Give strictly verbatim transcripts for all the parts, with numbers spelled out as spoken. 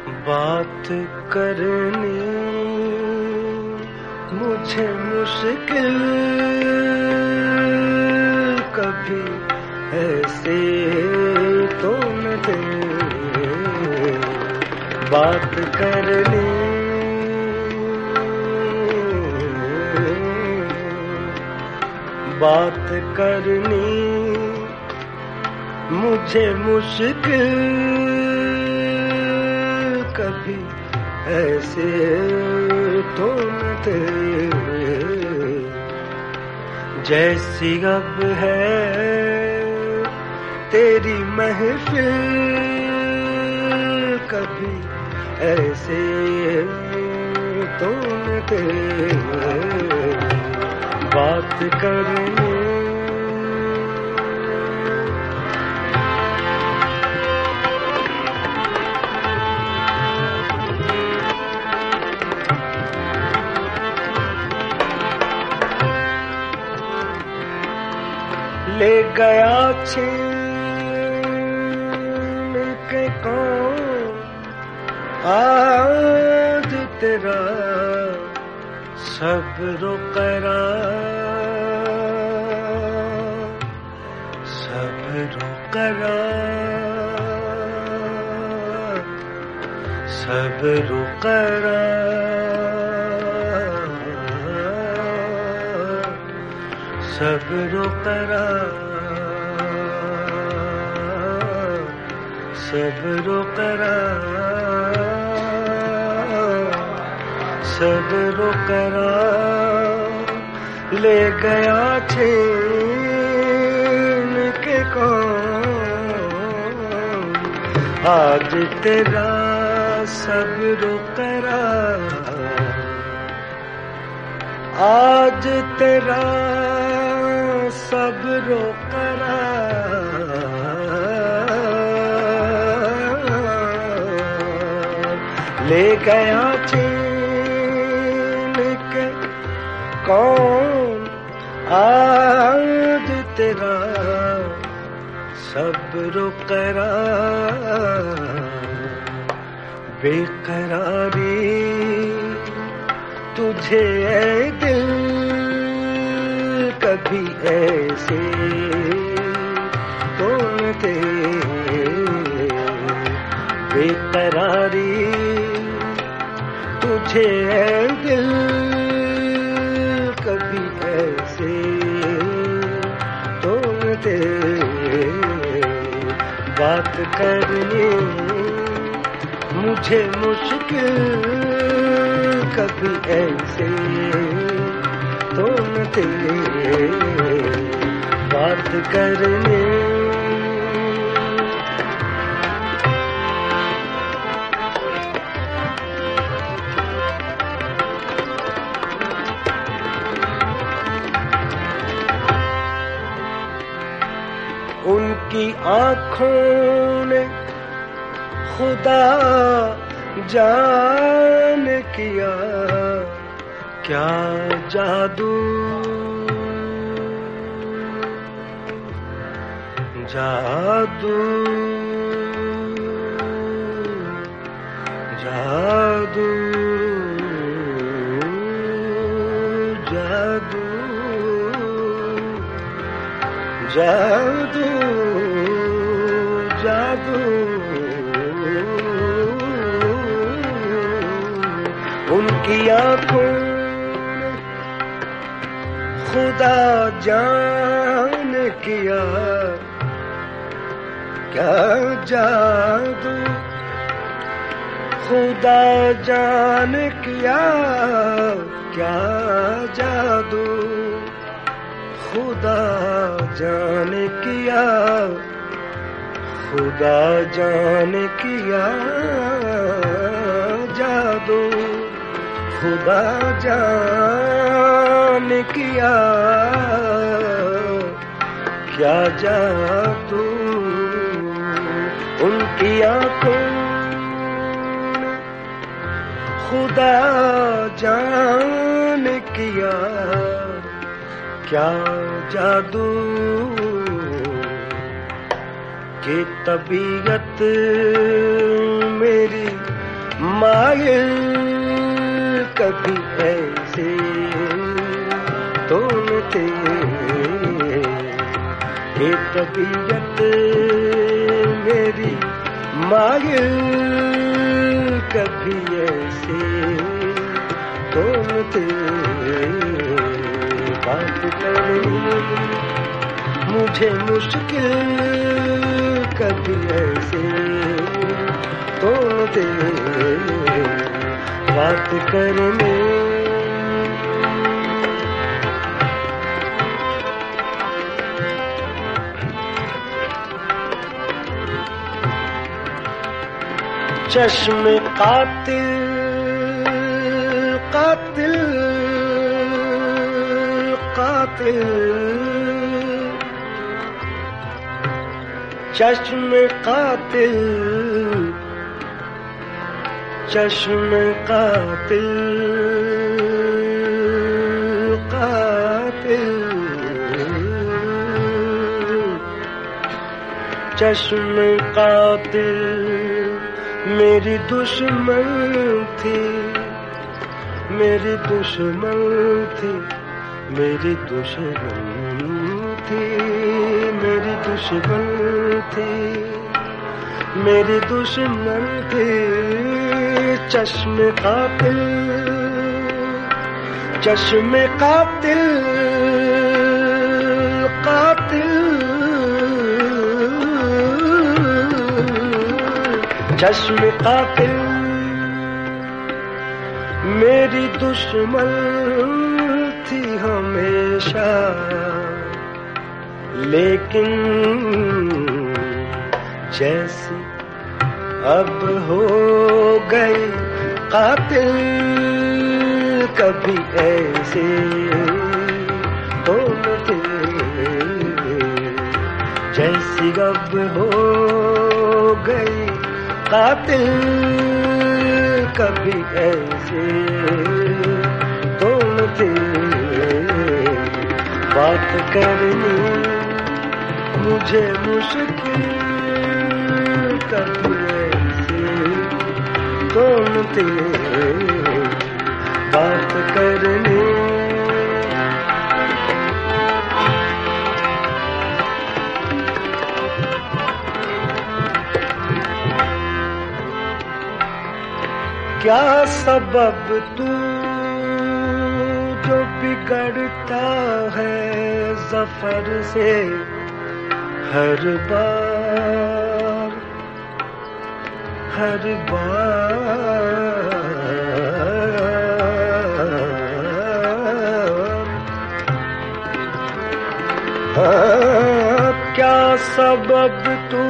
بات کرنی مجھے مشکل کبھی ایسے تو نہ دے بات کرنی بات کرنی مجھے مشکل کبھی ایسے تو نہ دے جیسی اب ہے تیری محفل کبھی ایسے تو نہ دے بات کرنی لے گیا چھین کے کون آج تیرا صبر و قرار صبر و قرار صبر و قرار صبر و قرار صبر و قرار صبر و قرار لے گیا چھین کے کون آج تیرا صبر و قرار آج تیرا صبر و قرار لے گیا چھین کے کون آج تیرا صبر و قرار بے قراری تجھے اے دل کبھی ایسے تو نہ دے بے قراری تجھے اے دل کبھی ایسے تو نہ دے بات کرنی مجھے مشکل کبھی ایسے تو نہ دے بات کرنی ان کی آنکھوں نے خدا جان کیا کیا جادو جادو جادو جادو جادو جادو ان کی آنکھوں خدا جان کیا کیا جادو خدا جان کیا کیا جادو خدا جان کیا خدا جان کیا جادو خدا جان کیا کیا جادو ان کی آنکھوں خدا جان کیا کیا جادو کہ طبیعت میری مائل کبھی ایسے تو نہ تھے کہ طبیعت میری مائل کبھی ایسے تو نہ تھے بات کرنی مجھے مشکل کبھی ایسے تو نہ تھے بات کرنے چشم قاتل قاتل قاتل چشم قاتل چشم قاتل قاتل چشم قاتل میری دشمن تھی میری دشمن تھی میری دشمن تھی میری دشمن تھی میری دشمن تھی چشم قاتل چشم قاتل قاتل چشم قاتل میری دشمن تھی ہمیشہ لیکن جیسی اب ہو گئی قاتل کبھی ایسے تو نہ تھے جیسی اب ہو گئی قاتل کبھی ایسے تو نہ تھے بات کرنی مجھے مشکل کبھی ایسے تو نہ تھے بات کرنی کیا سبب تو جو بگڑتا ہے ظفر سے ہر بار ہر بار ہاں کیا سبب تو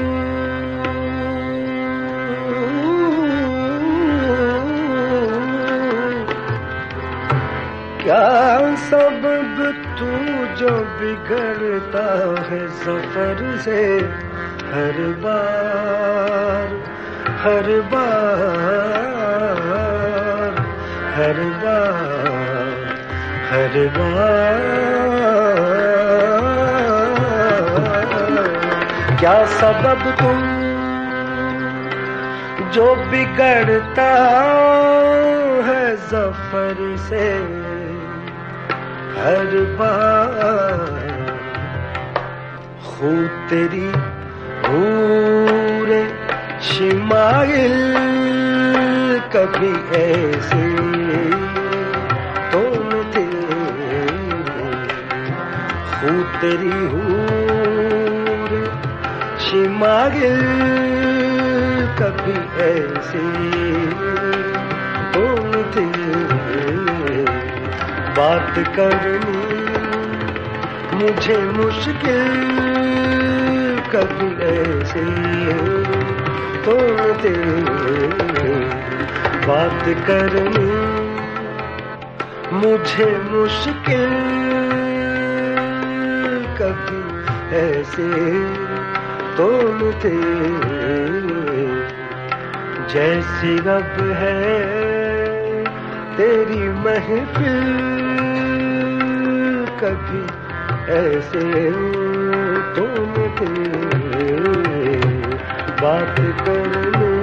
کیا سبب تو جو بگڑتا ہے ظفر سے ہر بار ہر بار ہر بار ہر بار کیا سبب تو جو بگڑتا ہے ظفر سے ہر بار خود تیری حور شمائل کبھی ایسے تو نہ تھے خود تیری حور شمائل کبھی ایسے تو نہ تھے بات کرنی مجھے مشکل کبھی ایسے تو نہ تھے بات کرنی مجھے مشکل کبھی ایسے تو نہ تھے جیسی رب ہے تیری محفل کبھی ایسے تو نہ تھے بات کرنے